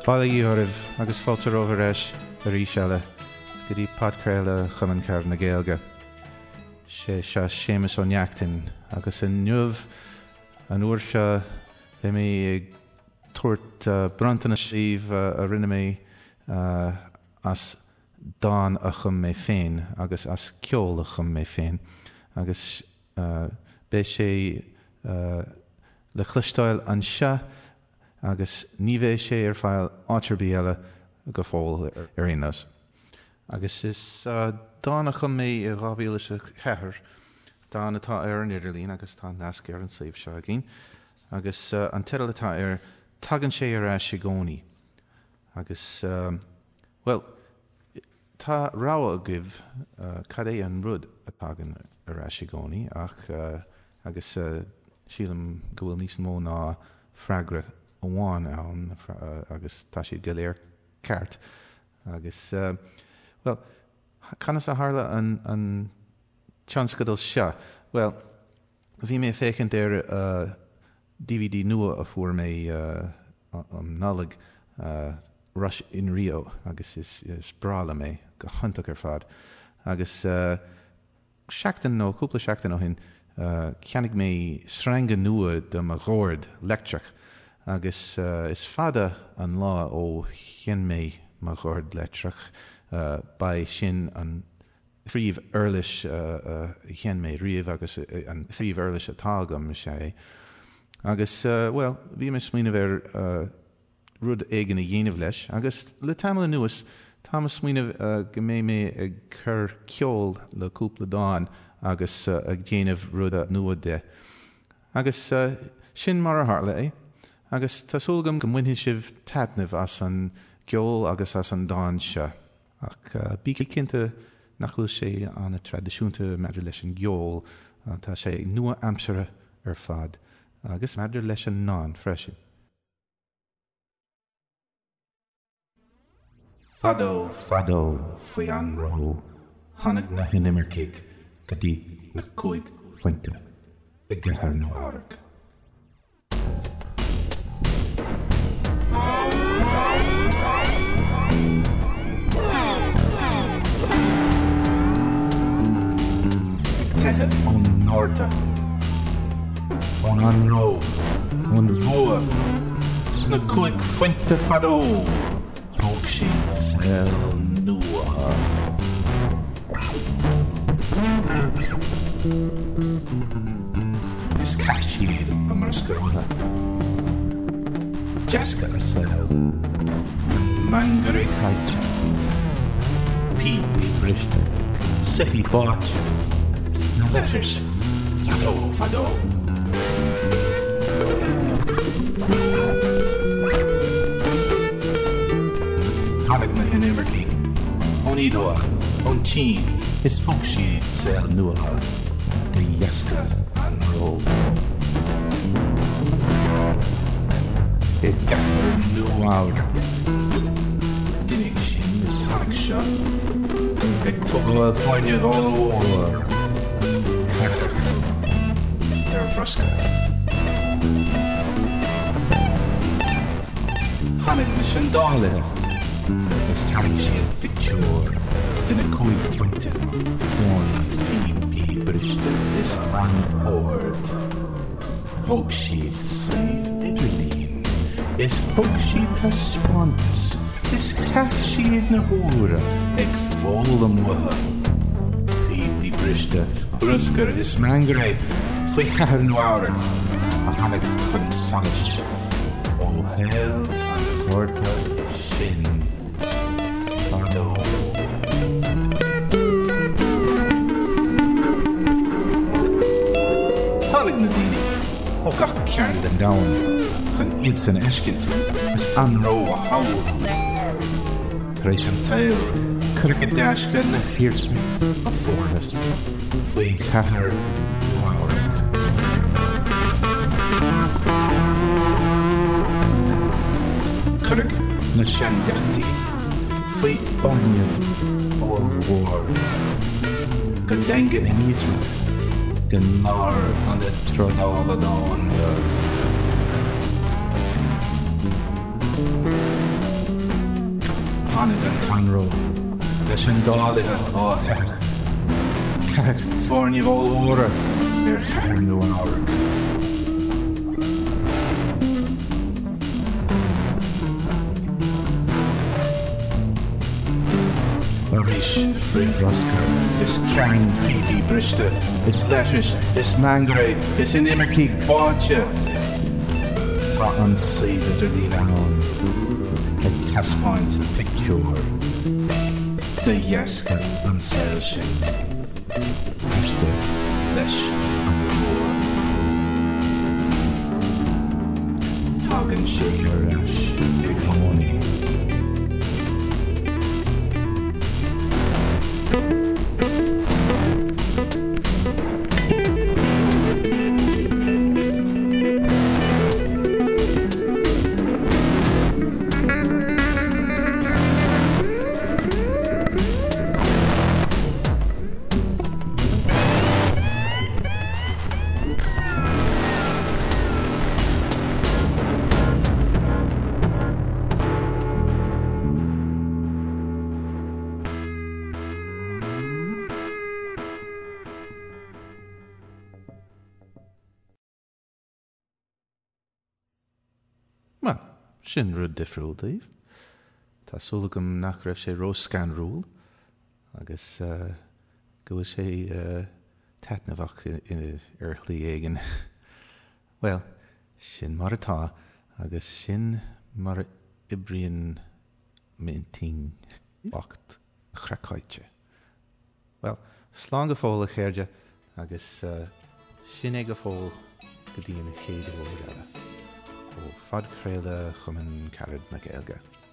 Bailí oribh agus fáiltear óbhar éis a rí seile go dtí padcréile chumann cearn na Gaeilge. sé Séamus ó Neachtain agus in nuamh an uair se bhí mé ag tuairt brantan na sríomh a rinne mé as dáin a chum mé féin agus as ceol a chum mé féin agus bé sé le chluisteáil an se agus ní bheith sé ar fáil áitirbí eile go fóil ar aonas. Agus is dána chum mé i ghabhílas a chethair dána atá ar an Idirlín agus tá nasc ar an saomh seo agin agus an teireadh atá ar tagann sé ar a sigóní agus well tá rá a gibh cad é an rud a tagann ar a sigóní ach agus sílam go bhfuil níos mó ná freagra amháin ann agus tá siad go léir ceart agus well canas a tharla an tionscadal seo. Well, bhí mé fécinn ar DVD nua a fuair mé an nálaigh Rush in Rio agus is brála mé go huntaach ar fad agus seachtain nó cúpla seachtain ó hin ceannig mé sranga nua do a ghord lectrach agus is fada an lá ó chean mé a ghord lectrach by sin an phríomh eirlis chean mé riamh agus an phríomh eirlis atá agam sé agus well bhí mé smaoinemh ar rud éigean a dhéanamh leis agus le tamla nuas tá smaoinemh go mé mé ag chur ceol le cúpla dáin agus ag déanamh rud a nua de agus sin mar a tharla é agus tásúlagam go mhainfhe sibh taitnamh as an ceol agus as an dáin se ach bí cinnte nach bhfuil sé anna tradiisiúnta meidir leis an gceol tá sé ag nua amsere ar fad agus meidir leis an nán freisin. Fadó, fadó, faoi an ró, tháinig na hinimimeircigh go dtí na cúig fointe i gcethar nó áireach. Tethe ón Norda, ón an ró, ón bhua, sna cúig fointe fadó, thóg sí saoil nua. Is caithfíad a mar scoiltha. Jasca a saoil, mangarí caite, pípi briste, sithi báte, na letters, fadó, fadó. Tháinig na hinimimeircigh, ón iadóach, ón tín, is fog siad saoil nuatha, de Jasca an ró. I gcethar nó áireach, duine sin is tháinig seo, ag tugadh fáinne dháil óir, ceartach ar bhrosca. Tháinig na sin dálaithe, is tháinig siad pictiúr, duine cúig fointe, ón pípi briste is an óirt. Thóg siad saoil Idirlín, is thóg siad tá Spontas, is ceith siad na húra ag fóil amhuatha. Pípi briste, bruscar is mangarí faoi chethair nó áireach a tháinig chun sanis ó héil an chóirta sin. Fadó. Tháinig na daoine ó gach cearn den domhan chun iad san eiscint is an ró a hawl. Tar éis an tail chuir go deasca na hirsmi a fórdas faoi chethair nó áireach. Chuir na seandeachtaí faoi bainneamh ó mhór go dangan in íosla den náir an de trodála dáin. tanró leis an dálathe áthe. Ceach fórne bhil óra cheir nó an ára. Arís Frithrothgar, is ceann Phoebe Brista, is leis, is mangra, is in imircí báte. Tá an saoide idir lína ann, ag taspáint pictiúr, de dheasca an saoil sin. Iste leis an bhór. Tágann sé ar eis ag gcónaí. Well, sin rud difriúil, Dave. Tá súlagam nach raibh sé rós scanrúil, agus go bhfuil sé teitnamhach ar chlí éigean. Well, sin mar atá, agus sin mar ibrion mintín ocht chracaite. Well, slán go fóil a chéirde, agus sin é go fóil go dtíana chéad ó eile. Ó fad chréile chumann Carad na Gaeilge.